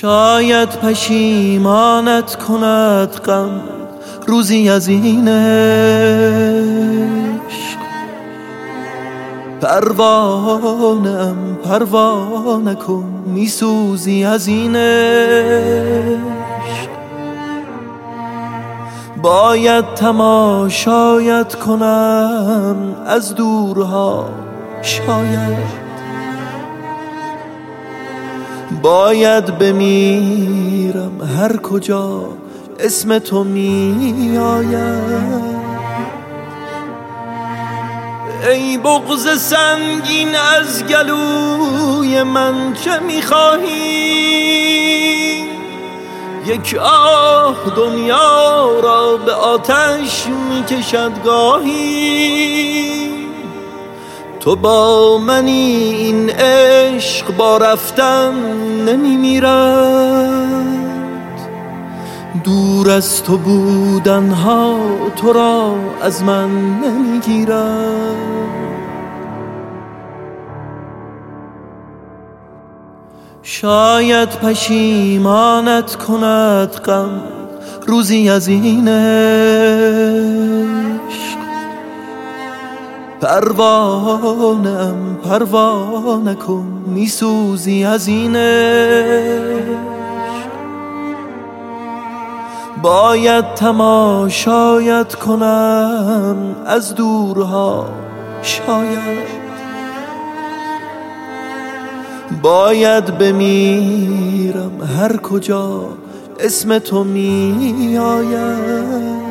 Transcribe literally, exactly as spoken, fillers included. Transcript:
شاید پشیمانت کند غم روزی از این عشق. پروانه‌ام پروانه کن میسوزی از این عشق. باید تماشایت کنم از دورها، شاید باید بمیرم هر کجا اسم تو می آید. ای بغض سنگین از گلوی من چه میخواهی؟ یک آه دنیا را به آتش میکشد گاهی. تو با منی این عشق با رفتن نمیمیرد. دور از تو بودنها تو را از من نمیگیرد. شاید پشیمانت کند غم روزی از این عشق. پروانه‌ام پروانه کن میسوزی از این عشق. باید تماشایت کنم از دورها، شاید باید بمیرم هر کجا اسم تو می آید.